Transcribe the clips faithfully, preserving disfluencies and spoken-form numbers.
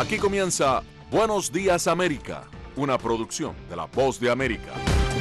Aquí comienza Buenos Días América, una producción de La Voz de América.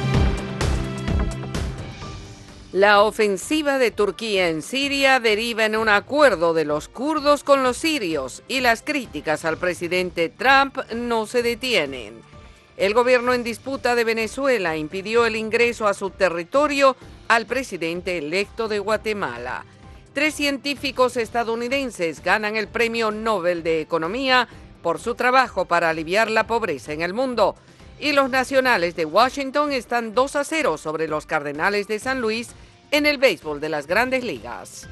La ofensiva de Turquía en Siria deriva en un acuerdo de los kurdos con los sirios y las críticas al presidente Trump no se detienen. El gobierno en disputa de Venezuela impidió el ingreso a su territorio al presidente electo de Guatemala. Tres científicos estadounidenses ganan el Premio Nobel de Economía por su trabajo para aliviar la pobreza en el mundo. Y los Nacionales de Washington están dos a cero sobre los Cardenales de San Luis en el béisbol de las Grandes Ligas.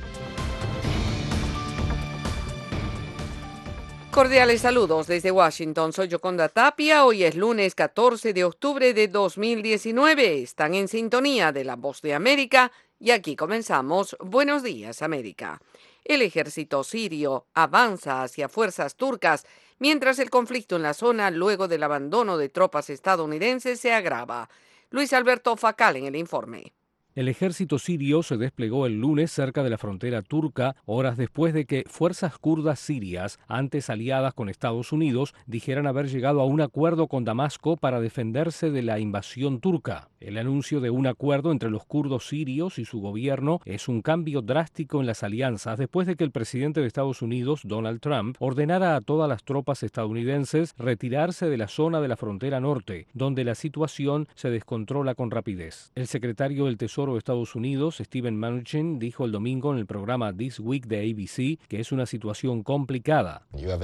Cordiales saludos desde Washington, soy Yoconda Tapia. Hoy es lunes catorce de octubre de dos mil diecinueve. Están en sintonía de La Voz de América y aquí comenzamos Buenos Días América. El ejército sirio avanza hacia fuerzas turcas mientras el conflicto en la zona luego del abandono de tropas estadounidenses se agrava. Luis Alberto Facal en el informe. El ejército sirio se desplegó el lunes cerca de la frontera turca, horas después de que fuerzas kurdas sirias, antes aliadas con Estados Unidos, dijeran haber llegado a un acuerdo con Damasco para defenderse de la invasión turca. El anuncio de un acuerdo entre los kurdos sirios y su gobierno es un cambio drástico en las alianzas después de que el presidente de Estados Unidos, Donald Trump, ordenara a todas las tropas estadounidenses retirarse de la zona de la frontera norte, donde la situación se descontrola con rapidez. El secretario del Tesoro de Estados Unidos, Steven Mnuchin, dijo el domingo en el programa This Week de A B C que es una situación complicada.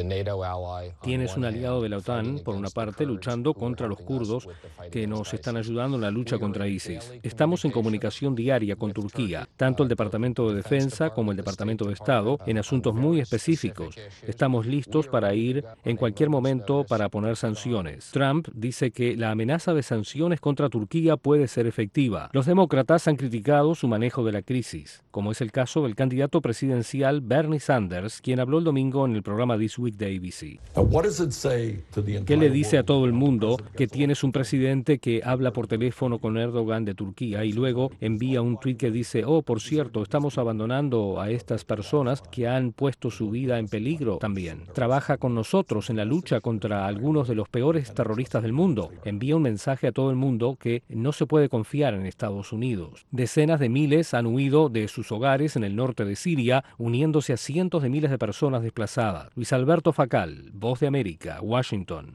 Tienes un aliado de la OTAN, por una parte, luchando contra los kurdos que nos están ayudando en la lucha contra ISIS. Estamos en comunicación diaria con Turquía, tanto el Departamento de Defensa como el Departamento de Estado, en asuntos muy específicos. Estamos listos para ir en cualquier momento para poner sanciones. Trump dice que la amenaza de sanciones contra Turquía puede ser efectiva. Los demócratas han criticado su manejo de la crisis, como es el caso del candidato presidencial Bernie Sanders, quien habló el domingo en el programa This Week de A B C. ¿Qué le dice a todo el mundo que tienes un presidente que habla por teléfono con Erdogan de Turquía y luego envía un tuit que dice, oh, por cierto, estamos abandonando a estas personas que han puesto su vida en peligro también? Trabaja con nosotros en la lucha contra algunos de los peores terroristas del mundo. Envía un mensaje a todo el mundo que no se puede confiar en Estados Unidos. Decenas de miles han huido de sus hogares en el norte de Siria, uniéndose a cientos de miles de personas desplazadas. Luis Alberto Facal, Voz de América, Washington.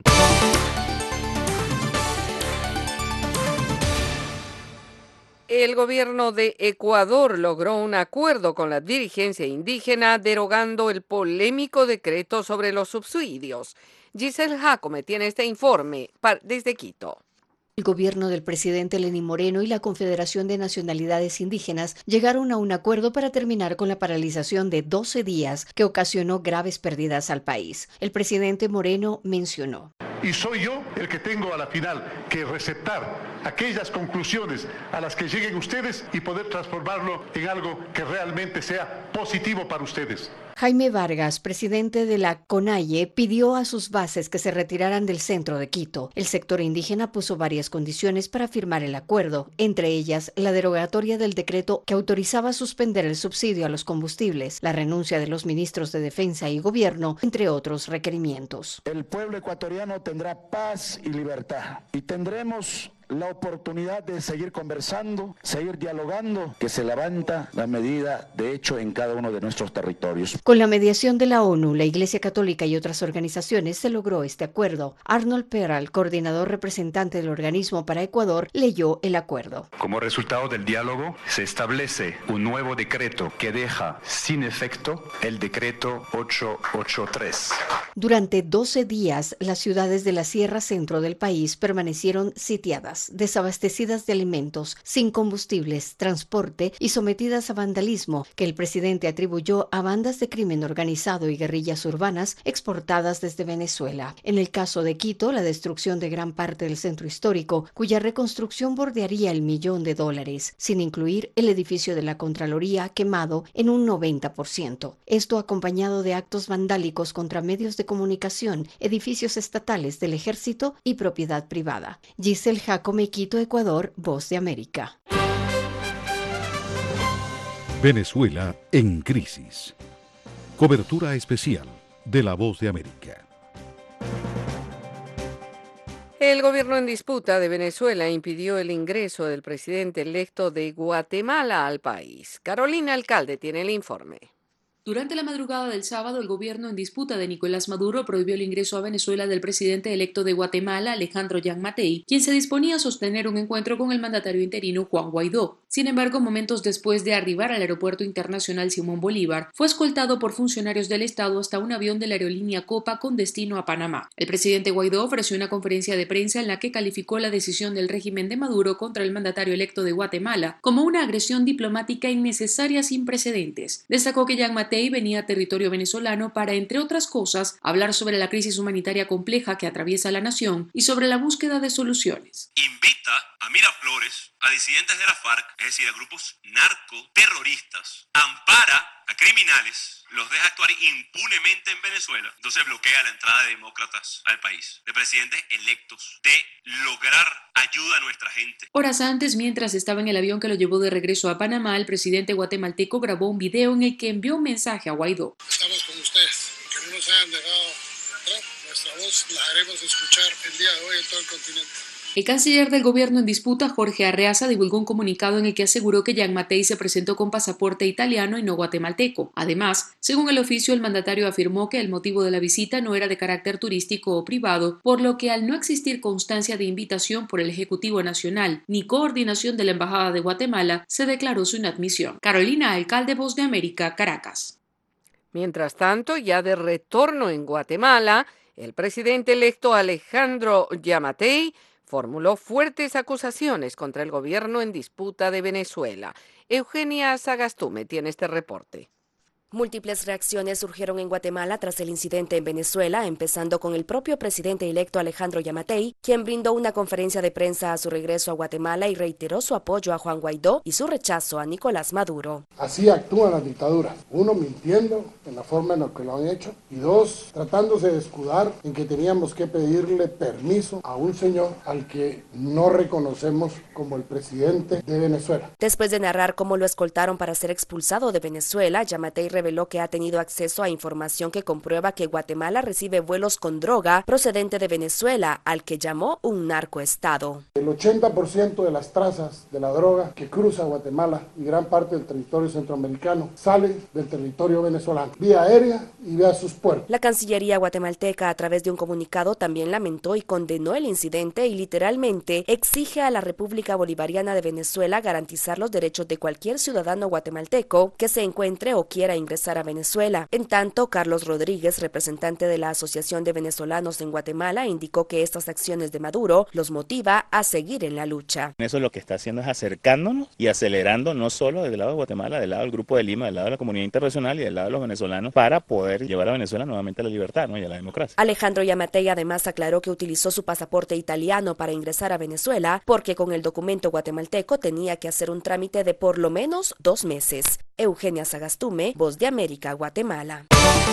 El gobierno de Ecuador logró un acuerdo con la dirigencia indígena derogando el polémico decreto sobre los subsidios. Giselle Jacome tiene este informe desde Quito. El gobierno del presidente Lenín Moreno y la Confederación de Nacionalidades Indígenas llegaron a un acuerdo para terminar con la paralización de doce días que ocasionó graves pérdidas al país. El presidente Moreno mencionó: y soy yo el que tengo a la final que receptar aquellas conclusiones a las que lleguen ustedes y poder transformarlo en algo que realmente sea positivo para ustedes. Jaime Vargas, presidente de la CONAIE, pidió a sus bases que se retiraran del centro de Quito. El sector indígena puso varias condiciones para firmar el acuerdo, entre ellas la derogatoria del decreto que autorizaba suspender el subsidio a los combustibles, la renuncia de los ministros de Defensa y Gobierno, entre otros requerimientos. El pueblo ecuatoriano tendrá paz y libertad y tendremos la oportunidad de seguir conversando, seguir dialogando, que se levanta la medida de hecho en cada uno de nuestros territorios. Con la mediación de la ONU, la Iglesia Católica y otras organizaciones se logró este acuerdo. Arnold Peral, coordinador representante del organismo para Ecuador, leyó el acuerdo. Como resultado del diálogo, se establece un nuevo decreto que deja sin efecto el decreto ochocientos ochenta y tres. Durante doce días, las ciudades de la Sierra Centro del país permanecieron sitiadas, desabastecidas de alimentos, sin combustibles, transporte y sometidas a vandalismo que el presidente atribuyó a bandas de crimen organizado y guerrillas urbanas exportadas desde Venezuela. En el caso de Quito, la destrucción de gran parte del centro histórico, cuya reconstrucción bordearía el millón de dólares, sin incluir el edificio de la Contraloría quemado en un noventa por ciento. Esto acompañado de actos vandálicos contra medios de comunicación, edificios estatales del ejército y propiedad privada. Giselle Jacome, Quito, Ecuador, Voz de América. Venezuela en crisis. Cobertura especial de La Voz de América. El gobierno en disputa de Venezuela impidió el ingreso del presidente electo de Guatemala al país. Carolina Alcalde tiene el informe. Durante la madrugada del sábado, el gobierno en disputa de Nicolás Maduro prohibió el ingreso a Venezuela del presidente electo de Guatemala, Alejandro Giammattei, quien se disponía a sostener un encuentro con el mandatario interino Juan Guaidó. Sin embargo, momentos después de arribar al aeropuerto internacional Simón Bolívar, fue escoltado por funcionarios del Estado hasta un avión de la aerolínea Copa con destino a Panamá. El presidente Guaidó ofreció una conferencia de prensa en la que calificó la decisión del régimen de Maduro contra el mandatario electo de Guatemala como una agresión diplomática innecesaria sin precedentes. Destacó que Giammattei venía a territorio venezolano para, entre otras cosas, hablar sobre la crisis humanitaria compleja que atraviesa la nación y sobre la búsqueda de soluciones. Invita a Miraflores, a disidentes de la FARC, es decir, a grupos narcoterroristas, ampara a criminales, los deja actuar impunemente en Venezuela, entonces bloquea la entrada de demócratas al país, de presidentes electos, de lograr ayuda a nuestra gente. Horas antes, mientras estaba en el avión que lo llevó de regreso a Panamá, el presidente guatemalteco grabó un video en el que envió un mensaje a Guaidó. Estamos con ustedes, que no nos hayan dejado entrar, nuestra voz la haremos escuchar el día de hoy en todo el continente. El canciller del gobierno en disputa, Jorge Arreaza, divulgó un comunicado en el que aseguró que Giammattei se presentó con pasaporte italiano y no guatemalteco. Además, según el oficio, el mandatario afirmó que el motivo de la visita no era de carácter turístico o privado, por lo que al no existir constancia de invitación por el Ejecutivo Nacional ni coordinación de la Embajada de Guatemala, se declaró su inadmisión. Carolina Alcalde, Voz de América, Caracas. Mientras tanto, ya de retorno en Guatemala, el presidente electo Alejandro Giammattei formuló fuertes acusaciones contra el gobierno en disputa de Venezuela. Eugenia Sagastume tiene este reporte. Múltiples reacciones surgieron en Guatemala tras el incidente en Venezuela, empezando con el propio presidente electo Alejandro Giammattei, quien brindó una conferencia de prensa a su regreso a Guatemala y reiteró su apoyo a Juan Guaidó y su rechazo a Nicolás Maduro. Así actúan las dictaduras, uno mintiendo en la forma en la que lo han hecho y dos tratándose de escudar en que teníamos que pedirle permiso a un señor al que no reconocemos como el presidente de Venezuela. Después de narrar cómo lo escoltaron para ser expulsado de Venezuela, Giammattei reveló que ha tenido acceso a información que comprueba que Guatemala recibe vuelos con droga procedente de Venezuela, al que llamó un narcoestado. El ochenta por ciento de las trazas de la droga que cruza Guatemala y gran parte del territorio centroamericano sale del territorio venezolano, vía aérea y vía sus puertos. La Cancillería guatemalteca, a través de un comunicado, también lamentó y condenó el incidente y literalmente exige a la República Bolivariana de Venezuela garantizar los derechos de cualquier ciudadano guatemalteco que se encuentre o quiera ingresar ingresar a Venezuela. En tanto, Carlos Rodríguez, representante de la Asociación de Venezolanos en Guatemala, indicó que estas acciones de Maduro los motiva a seguir en la lucha. Eso lo que está haciendo es acercándonos y acelerando, no solo del lado de Guatemala, del lado del Grupo de Lima, del lado de la comunidad internacional y del lado de los venezolanos, para poder llevar a Venezuela nuevamente a la libertad, ¿no? y a la democracia. Alejandro Giammattei además aclaró que utilizó su pasaporte italiano para ingresar a Venezuela porque con el documento guatemalteco tenía que hacer un trámite de por lo menos dos meses. Eugenia Sagastume, Voz de América, Guatemala.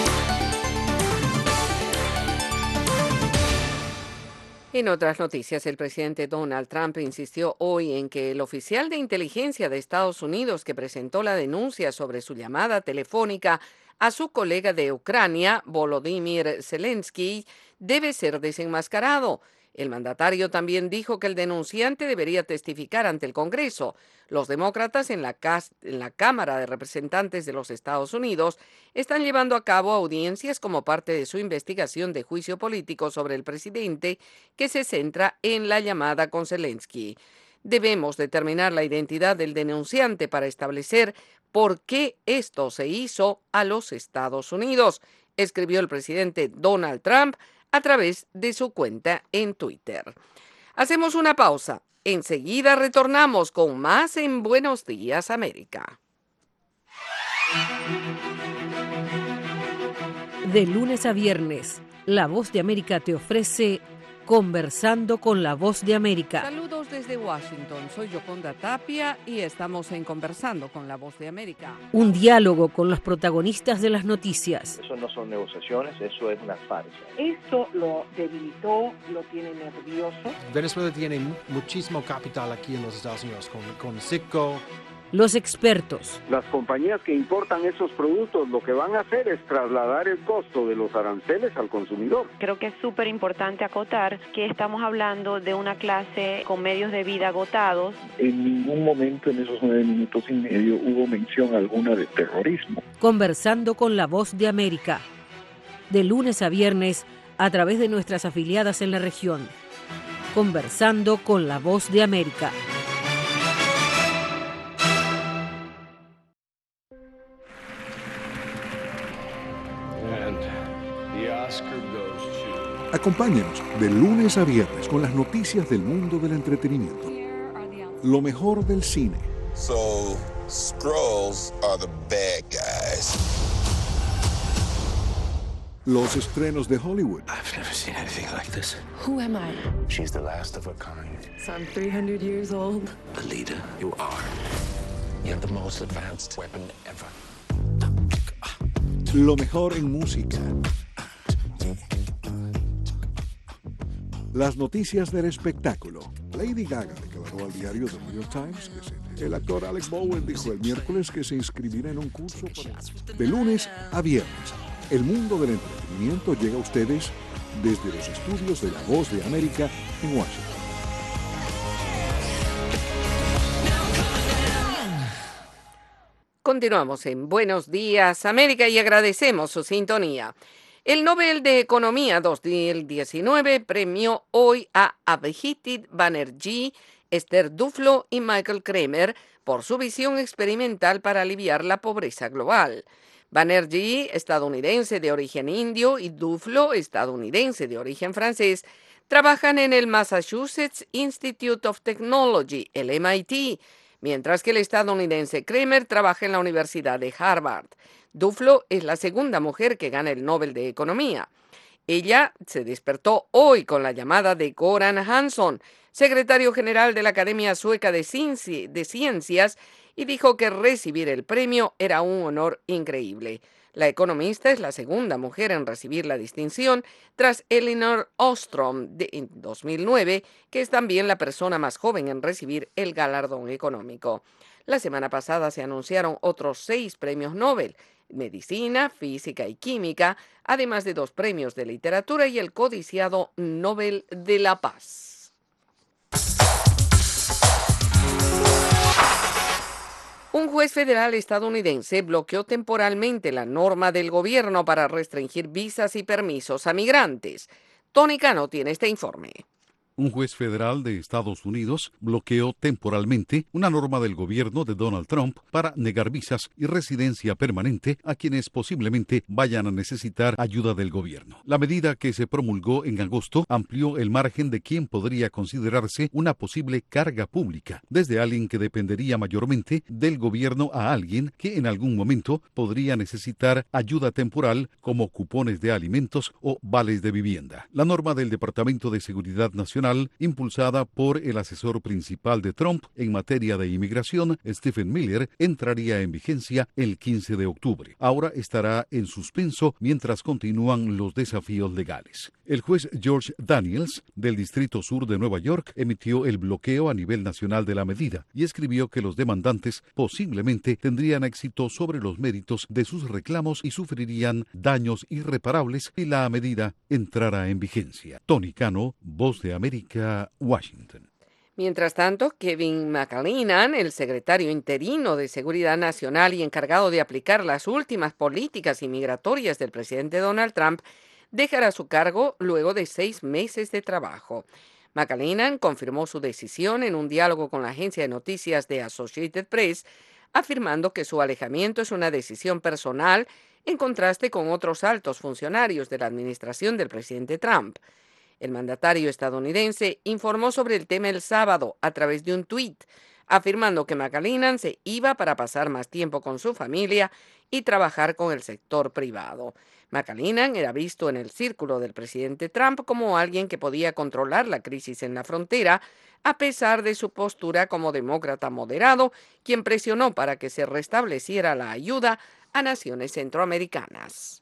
En otras noticias, el presidente Donald Trump insistió hoy en que el oficial de inteligencia de Estados Unidos que presentó la denuncia sobre su llamada telefónica a su colega de Ucrania, Volodymyr Zelensky, debe ser desenmascarado. El mandatario también dijo que el denunciante debería testificar ante el Congreso. Los demócratas en la, cas- en la Cámara de Representantes de los Estados Unidos están llevando a cabo audiencias como parte de su investigación de juicio político sobre el presidente, que se centra en la llamada con Zelensky. Debemos determinar la identidad del denunciante para establecer por qué esto se hizo a los Estados Unidos, escribió el presidente Donald Trump a través de su cuenta en Twitter. Hacemos una pausa. Enseguida retornamos con más en Buenos Días, América. De lunes a viernes, La Voz de América te ofrece Conversando con La Voz de América. Saludos desde Washington. Soy Yoconda Tapia y estamos en Conversando con La Voz de América. Un diálogo con los protagonistas de las noticias. Eso no son negociaciones, eso es una farsa. Esto lo debilitó, lo tiene nervioso. Venezuela tiene muchísimo capital aquí en los Estados Unidos, con, con Citgo, Los expertos. Las compañías que importan esos productos lo que van a hacer es trasladar el costo de los aranceles al consumidor. Creo que es súper importante acotar que estamos hablando de una clase con medios de vida agotados. En ningún momento en esos nueve minutos y medio hubo mención alguna de terrorismo. Conversando con La Voz de América. De lunes a viernes a través de nuestras afiliadas en la región. Conversando con La Voz de América. Acompáñenos de lunes a viernes con las noticias del mundo del entretenimiento. Lo mejor del cine. So, Skrulls are the bad guys. Los estrenos de Hollywood. I've never seen anything like this. Who am I? She's the last of her kind. So I'm three hundred years old. The leader you are. You have the most advanced weapon ever. Lo mejor en música. Las noticias del espectáculo. Lady Gaga declaró al diario The New York Times que se, el actor Alec Bowen dijo el miércoles que se inscribirá en un curso para, de lunes a viernes. El mundo del entretenimiento llega a ustedes desde los estudios de La Voz de América en Washington. Continuamos en Buenos Días, América, y agradecemos su sintonía. El Nobel de Economía dos mil diecinueve premió hoy a Abhijit Banerjee, Esther Duflo y Michael Kremer por su visión experimental para aliviar la pobreza global. Banerjee, estadounidense de origen indio, y Duflo, estadounidense de origen francés, trabajan en el Massachusetts Institute of Technology, el M I T, mientras que el estadounidense Kremer trabaja en la Universidad de Harvard. Duflo es la segunda mujer que gana el Nobel de Economía. Ella se despertó hoy con la llamada de Goran Hansson, secretario general de la Academia Sueca de, Cienci- de Ciencias, y dijo que recibir el premio era un honor increíble. La economista es la segunda mujer en recibir la distinción tras Elinor Ostrom de, en dos mil nueve, que es también la persona más joven en recibir el galardón económico. La semana pasada se anunciaron otros seis premios Nobel: Medicina, Física y Química, además de dos premios de literatura y el codiciado Nobel de la Paz. Un juez federal estadounidense bloqueó temporalmente la norma del gobierno para restringir visas y permisos a migrantes. Tony Cano tiene este informe. Un juez federal de Estados Unidos bloqueó temporalmente una norma del gobierno de Donald Trump para negar visas y residencia permanente a quienes posiblemente vayan a necesitar ayuda del gobierno. La medida, que se promulgó en agosto, amplió el margen de quien podría considerarse una posible carga pública, desde alguien que dependería mayormente del gobierno a alguien que en algún momento podría necesitar ayuda temporal como cupones de alimentos o vales de vivienda. La norma del Departamento de Seguridad Nacional, impulsada por el asesor principal de Trump en materia de inmigración, Stephen Miller, entraría en vigencia el quince de octubre. Ahora estará en suspenso mientras continúan los desafíos legales. El juez George Daniels, del Distrito Sur de Nueva York, emitió el bloqueo a nivel nacional de la medida y escribió que los demandantes posiblemente tendrían éxito sobre los méritos de sus reclamos y sufrirían daños irreparables si la medida entrara en vigencia. Tony Cano, Voz de América, Washington. Mientras tanto, Kevin McAleenan, el secretario interino de Seguridad Nacional y encargado de aplicar las últimas políticas inmigratorias del presidente Donald Trump, dejará su cargo luego de seis meses de trabajo. McAleenan confirmó su decisión en un diálogo con la agencia de noticias de Associated Press, afirmando que su alejamiento es una decisión personal en contraste con otros altos funcionarios de la administración del presidente Trump. El mandatario estadounidense informó sobre el tema el sábado a través de un tuit, afirmando que McAleenan se iba para pasar más tiempo con su familia y trabajar con el sector privado. McAleenan era visto en el círculo del presidente Trump como alguien que podía controlar la crisis en la frontera, a pesar de su postura como demócrata moderado, quien presionó para que se restableciera la ayuda a naciones centroamericanas.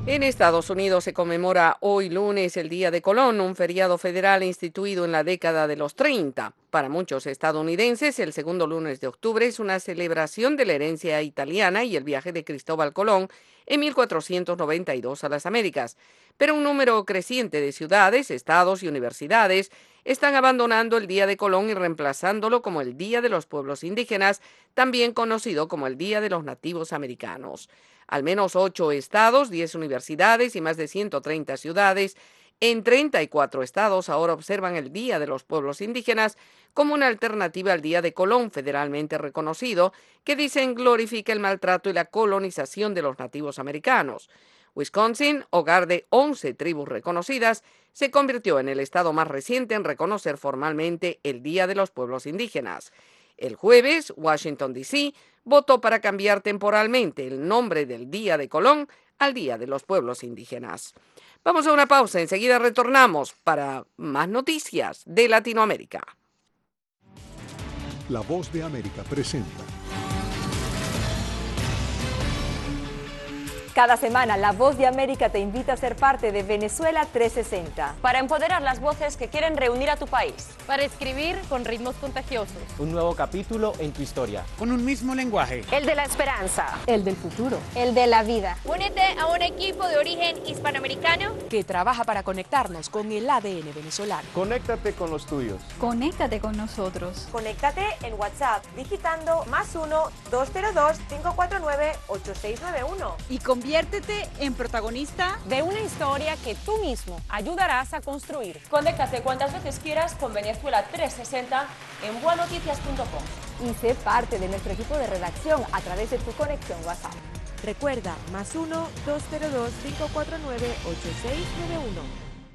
En Estados Unidos se conmemora hoy lunes el Día de Colón, un feriado federal instituido en la década de los treinta. Para muchos estadounidenses, el segundo lunes de octubre es una celebración de la herencia italiana y el viaje de Cristóbal Colón en mil cuatrocientos noventa y dos a las Américas. Pero un número creciente de ciudades, estados y universidades están abandonando el Día de Colón y reemplazándolo como el Día de los Pueblos Indígenas, también conocido como el Día de los Nativos Americanos. Al menos ocho estados, diez universidades y más de ciento treinta ciudades en treinta y cuatro estados ahora observan el Día de los Pueblos Indígenas como una alternativa al Día de Colón federalmente reconocido, que dicen glorifica el maltrato y la colonización de los nativos americanos. Wisconsin, hogar de once tribus reconocidas, se convirtió en el estado más reciente en reconocer formalmente el Día de los Pueblos Indígenas. El jueves, Washington, D C votó para cambiar temporalmente el nombre del Día de Colón al Día de los Pueblos Indígenas. Vamos a una pausa, enseguida retornamos para más noticias de Latinoamérica. La Voz de América presenta. Cada semana, La Voz de América te invita a ser parte de Venezuela trescientos sesenta. Para empoderar las voces que quieren reunir a tu país. Para escribir con ritmos contagiosos. Un nuevo capítulo en tu historia. Con un mismo lenguaje. El de la esperanza. El del futuro. El de la vida. Únete a un equipo de origen hispanoamericano que trabaja para conectarnos con el A D N venezolano. Conéctate con los tuyos. Conéctate con nosotros. Conéctate en WhatsApp digitando más uno, dos cero dos, cinco cuatro nueve, ocho seis nueve uno. Y Conviértete en protagonista de una historia que tú mismo ayudarás a construir. Conéctate cuantas veces quieras con Venezuela trescientos sesenta en buenoticias punto com. Y sé parte de nuestro equipo de redacción a través de tu conexión WhatsApp. Recuerda, más uno, dos cero dos, cinco cuatro nueve, ocho seis nueve uno.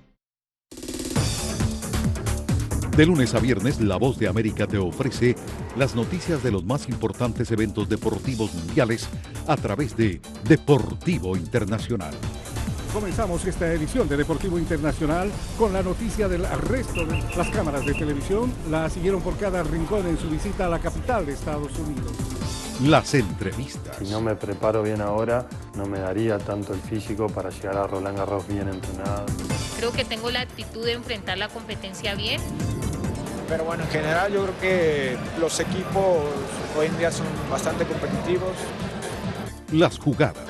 De lunes a viernes, La Voz de América te ofrece las noticias de los más importantes eventos deportivos mundiales a través de Deportivo Internacional. Comenzamos esta edición de Deportivo Internacional con la noticia del arresto de las cámaras de televisión. La siguieron por cada rincón en su visita a la capital de Estados Unidos. Las entrevistas. Si no me preparo bien ahora, no me daría tanto el físico para llegar a Roland Garros bien entrenado. Creo que tengo la actitud de enfrentar la competencia bien. Pero bueno, en general yo creo que los equipos hoy en día son bastante competitivos. Las jugadas.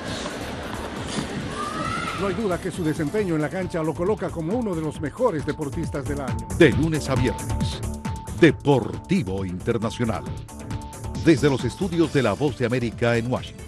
No hay duda que su desempeño en la cancha lo coloca como uno de los mejores deportistas del año. De lunes a viernes, Deportivo Internacional. Desde los estudios de La Voz de América en Washington.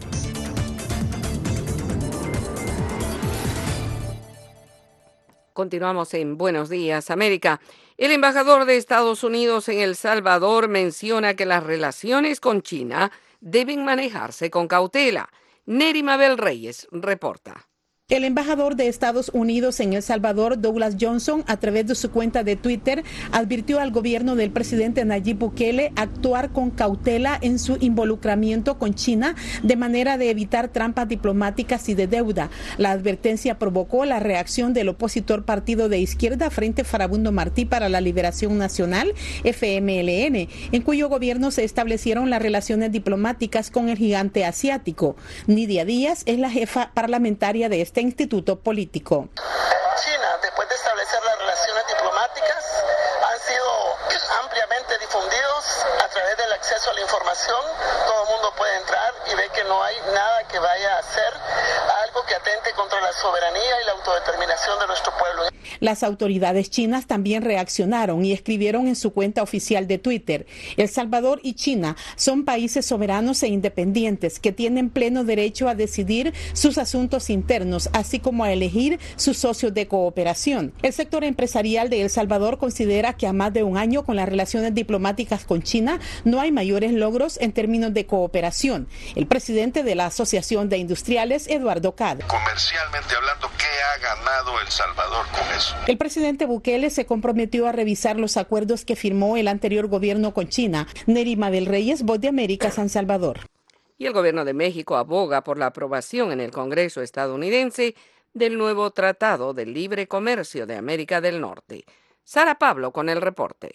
Continuamos en Buenos Días, América. El embajador de Estados Unidos en El Salvador menciona que las relaciones con China deben manejarse con cautela. Neri Mabel Reyes reporta. El embajador de Estados Unidos en El Salvador, Douglas Johnson, a través de su cuenta de Twitter, advirtió al gobierno del presidente Nayib Bukele actuar con cautela en su involucramiento con China de manera de evitar trampas diplomáticas y de deuda. La advertencia provocó la reacción del opositor partido de izquierda Frente Farabundo Martí para la Liberación Nacional, F M L N, en cuyo gobierno se establecieron las relaciones diplomáticas con el gigante asiático. Nidia Díaz es la jefa parlamentaria de este instituto político. China, después de establecer las relaciones diplomáticas, han sido ampliamente difundidos a través del acceso a la información. Todo el mundo puede entrar y ver que no hay nada que vaya a hacer algo que atente contra la soberanía y la autodeterminación de nuestro pueblo. Las autoridades chinas también reaccionaron y escribieron en su cuenta oficial de Twitter: El Salvador y China son países soberanos e independientes que tienen pleno derecho a decidir sus asuntos internos, así como a elegir sus socios de cooperación. El sector empresarial de El Salvador considera que a más de un año con las relaciones diplomáticas con China no hay mayores logros en términos de cooperación. El presidente de la Asociación de Industriales, Eduardo Cad. Comercialmente hablando, ¿qué ha ganado El Salvador con eso? El presidente Bukele se comprometió a revisar los acuerdos que firmó el anterior gobierno con China. Neri Mabel Reyes, Voz de América, San Salvador. Y el gobierno de México aboga por la aprobación en el Congreso estadounidense del nuevo Tratado de Libre Comercio de América del Norte. Sara Pablo con el reporte.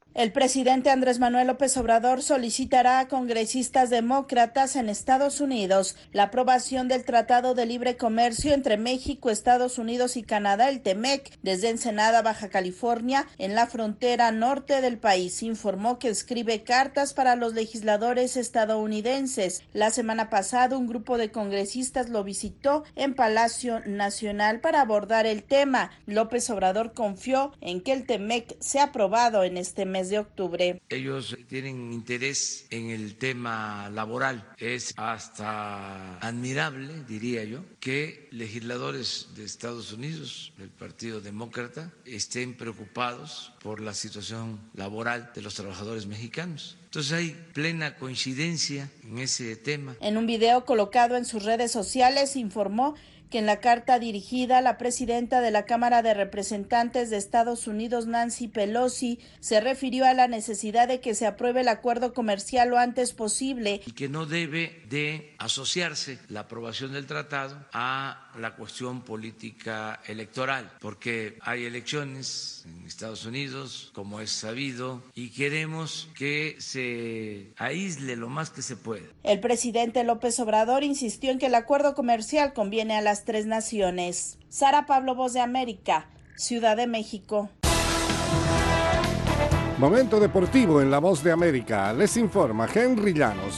El presidente Andrés Manuel López Obrador solicitará a congresistas demócratas en Estados Unidos la aprobación del Tratado de Libre Comercio entre México, Estados Unidos y Canadá, el TEMEC, desde Ensenada, Baja California, en la frontera norte del país. Informó que escribe cartas para los legisladores estadounidenses. La semana pasada, un grupo de congresistas lo visitó en Palacio Nacional para abordar el tema. López Obrador confió en que el TEMEC sea aprobado en este mes de octubre. Ellos tienen interés en el tema laboral. Es hasta admirable, diría yo, que legisladores de Estados Unidos, del Partido Demócrata, estén preocupados por la situación laboral de los trabajadores mexicanos. Entonces hay plena coincidencia en ese tema. En un video colocado en sus redes sociales informó que en la carta dirigida a la presidenta de la Cámara de Representantes de Estados Unidos, Nancy Pelosi, se refirió a la necesidad de que se apruebe el acuerdo comercial lo antes posible. Y que no debe de asociarse la aprobación del tratado a la cuestión política electoral, porque hay elecciones en Estados Unidos, como es sabido, y queremos que se aísle lo más que se pueda. El presidente López Obrador insistió en que el acuerdo comercial conviene a las tres naciones. Sara Pablo, Voz de América, Ciudad de México. Momento deportivo en La Voz de América. Les informa Henry Llanos.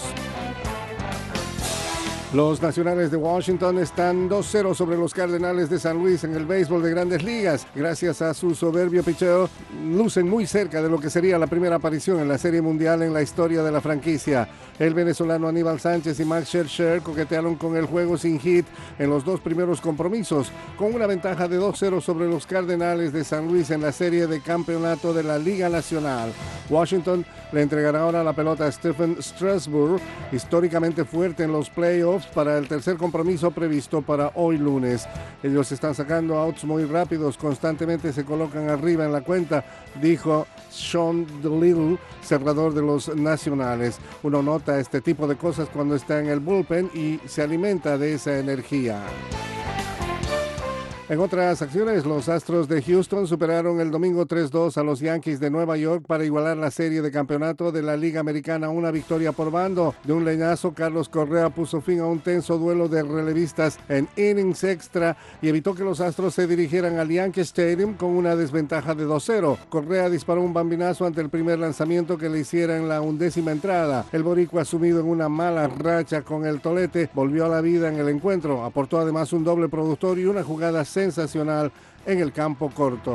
Los Nacionales de Washington están dos cero sobre los Cardenales de San Luis en el béisbol de Grandes Ligas. Gracias a su soberbio picheo, lucen muy cerca de lo que sería la primera aparición en la Serie Mundial en la historia de la franquicia. El venezolano Aníbal Sánchez y Max Scherzer coquetearon con el juego sin hit en los dos primeros compromisos, con una ventaja de dos cero sobre los Cardenales de San Luis en la serie de campeonato de la Liga Nacional. Washington le entregará ahora la pelota a Stephen Strasburg, históricamente fuerte en los playoffs, para el tercer compromiso previsto para hoy lunes. Ellos están sacando outs muy rápidos, constantemente se colocan arriba en la cuenta, dijo Sean Doolittle, cerrador de los Nacionales. Uno nota este tipo de cosas cuando está en el bullpen y se alimenta de esa energía. En otras acciones, los Astros de Houston superaron el domingo tres dos a los Yankees de Nueva York para igualar la serie de campeonato de la Liga Americana, una victoria por bando. De un leñazo, Carlos Correa puso fin a un tenso duelo de relevistas en innings extra y evitó que los Astros se dirigieran al Yankee Stadium con una desventaja de dos cero. Correa disparó un bambinazo ante el primer lanzamiento que le hiciera en la undécima entrada. El boricua, sumido en una mala racha con el tolete, volvió a la vida en el encuentro. Aportó además un doble productor y una jugada sensacional en el campo corto.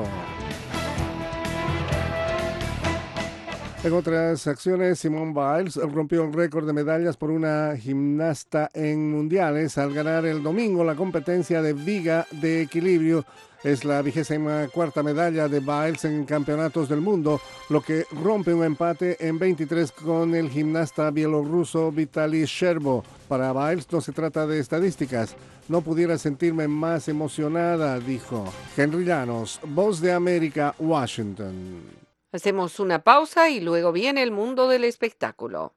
En otras acciones, Simone Biles rompió el récord de medallas por una gimnasta en mundiales al ganar el domingo la competencia de viga de equilibrio. Es la vigésima cuarta medalla de Biles en campeonatos del mundo, lo que rompe un empate en veintitrés con el gimnasta bielorruso Vitaly Sherbo. Para Biles no se trata de estadísticas. No pudiera sentirme más emocionada, dijo. Henry Llanos, Voz de América, Washington. Hacemos una pausa y luego viene el mundo del espectáculo.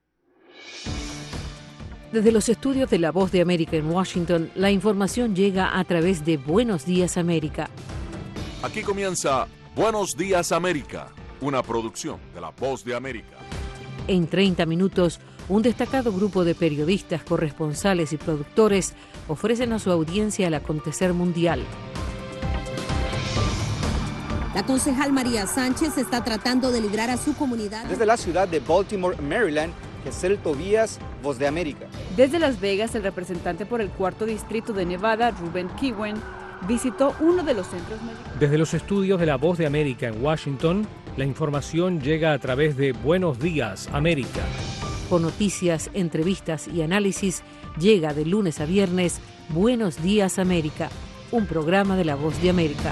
Desde los estudios de La Voz de América en Washington, la información llega a través de Buenos Días América. Aquí comienza Buenos Días América, una producción de La Voz de América. En treinta minutos, un destacado grupo de periodistas, corresponsales y productores ofrecen a su audiencia el acontecer mundial. La concejal María Sánchez está tratando de librar a su comunidad. Desde la ciudad de Baltimore, Maryland, Gesell Tobías, Voz de América. Desde Las Vegas, el representante por el cuarto distrito de Nevada, Ruben Kiwen, visitó uno de los centros médicos. Desde los estudios de La Voz de América en Washington, la información llega a través de Buenos Días América. Con noticias, entrevistas y análisis, llega de lunes a viernes Buenos Días América, un programa de La Voz de América.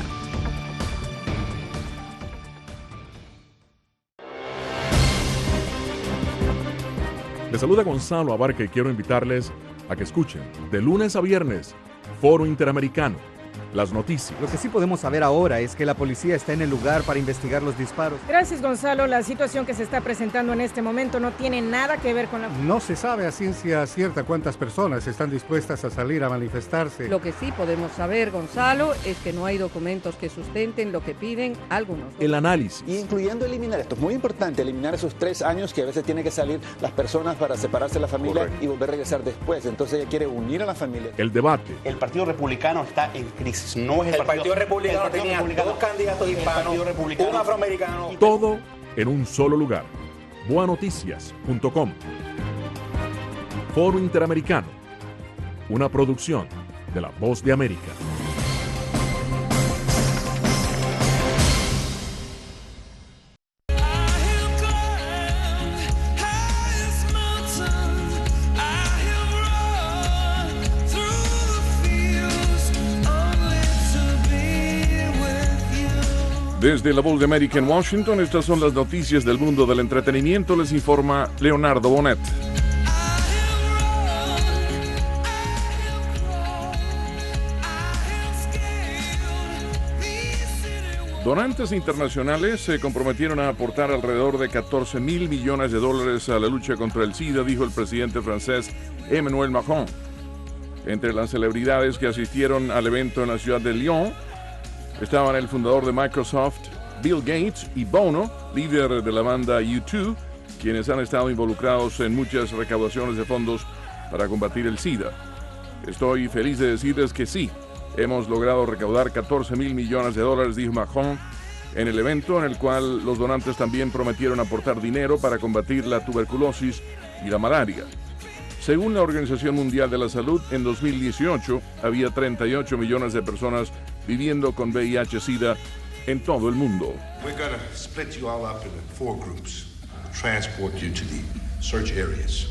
Les saluda Gonzalo Abarca y quiero invitarles a que escuchen de lunes a viernes Foro Interamericano, las noticias. Lo que sí podemos saber ahora es que la policía está en el lugar para investigar los disparos. Gracias, Gonzalo. La situación que se está presentando en este momento no tiene nada que ver con la... No se sabe a ciencia cierta cuántas personas están dispuestas a salir a manifestarse. Lo que sí podemos saber, Gonzalo, es que no hay documentos que sustenten lo que piden algunos. El análisis. Y incluyendo eliminar, esto es muy importante, eliminar esos tres años que a veces tienen que salir las personas para separarse de la familia. Correcto. Y volver a regresar después. Entonces ella quiere unir a la familia. El debate. El Partido Republicano está en crisis. No es el, el Partido, Partido Republicano. El Partido tenía Republicano. Dos candidatos hispanos, un afroamericano. Todo en un solo lugar. boa noticias punto com. Foro Interamericano. Una producción de La Voz de América. Desde La Voz de América en Washington, estas son las noticias del mundo del entretenimiento. Les informa Leonardo Bonet. Donantes internacionales se comprometieron a aportar alrededor de catorce mil millones de dólares a la lucha contra el SIDA, dijo el presidente francés Emmanuel Macron. Entre las celebridades que asistieron al evento en la ciudad de Lyon estaban el fundador de Microsoft, Bill Gates, y Bono, líder de la banda U dos, quienes han estado involucrados en muchas recaudaciones de fondos para combatir el SIDA. Estoy feliz de decirles que sí, hemos logrado recaudar catorce mil millones de dólares, dijo Macron, en el evento en el cual los donantes también prometieron aportar dinero para combatir la tuberculosis y la malaria. Según la Organización Mundial de la Salud, en dos mil dieciocho había treinta y ocho millones de personas viviendo con V I H SIDA en todo el mundo. We're going to split you all up into four groups, transport you to the search areas.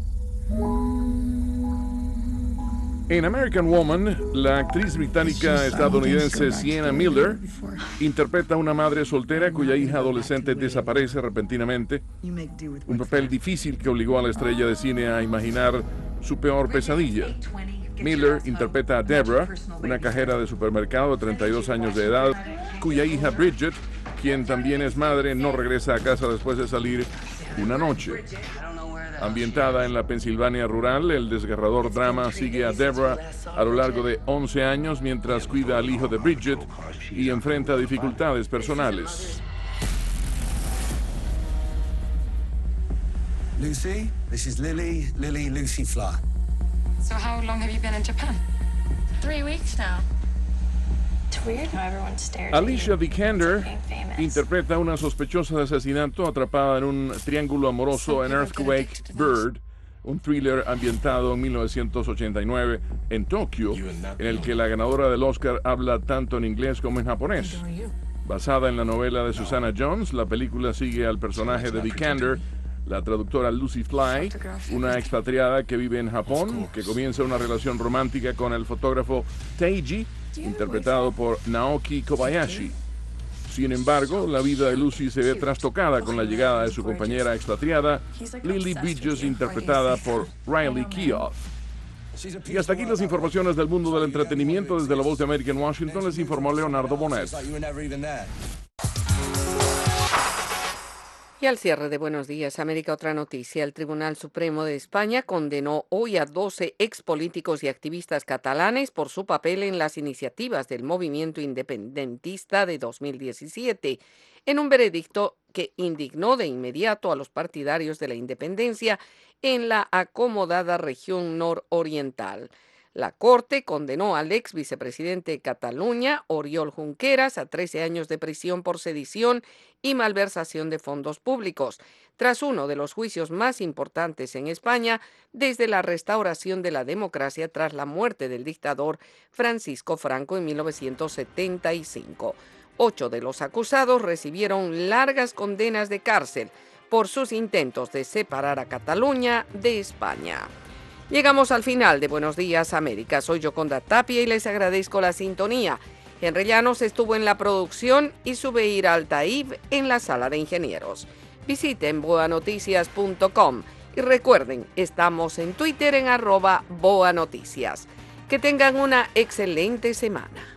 En American Woman, la actriz británica estadounidense Sienna Miller interpreta a una madre soltera cuya hija adolescente desaparece repentinamente, un papel difícil que obligó a la estrella de cine a imaginar su peor pesadilla. Miller interpreta a Deborah, una cajera de supermercado de treinta y dos años de edad, cuya hija Bridget, quien también es madre, no regresa a casa después de salir una noche. Ambientada en la Pensilvania rural, el desgarrador drama sigue a Deborah a lo largo de once años mientras cuida al hijo de Bridget y enfrenta dificultades personales. Lucy, this is Lily, Lily Lucy Flower. So how long have you been in Japan? Three weeks now. It's weird how everyone stares. Alicia Vikander interpreta a una sospechosa de asesinato atrapada en un triángulo amoroso en Earthquake Bird, un thriller ambientado en mil novecientos ochenta y nueve en Tokio, en el que la ganadora del Oscar habla tanto en inglés como en japonés. Basada en la novela de Susanna Jones, la película sigue al personaje de Vikander, la traductora Lucy Fly, una expatriada que vive en Japón, que comienza una relación romántica con el fotógrafo Teiji, interpretado por Naoki Kobayashi. Sin embargo, la vida de Lucy se ve trastocada con la llegada de su compañera expatriada, Lily Bridges, interpretada por Riley Keough. Y hasta aquí las informaciones del mundo del entretenimiento. Desde La Voz de América en Washington les informó Leonardo Bonet. Y al cierre de Buenos Días América, otra noticia. El Tribunal Supremo de España condenó hoy a doce expolíticos y activistas catalanes por su papel en las iniciativas del movimiento independentista de dos mil diecisiete, en un veredicto que indignó de inmediato a los partidarios de la independencia en la acomodada región nororiental. La Corte condenó al ex vicepresidente de Cataluña, Oriol Junqueras, a trece años de prisión por sedición y malversación de fondos públicos, tras uno de los juicios más importantes en España desde la restauración de la democracia tras la muerte del dictador Francisco Franco en mil novecientos setenta y cinco. Ocho de los acusados recibieron largas condenas de cárcel por sus intentos de separar a Cataluña de España. Llegamos al final de Buenos Días América. Soy Yoconda Tapia y les agradezco la sintonía. Henry Llanos estuvo en la producción y Zubeir Altaib en la sala de ingenieros. Visiten boa noticias punto com y recuerden, estamos en Twitter en arroba boanoticias. Que tengan una excelente semana.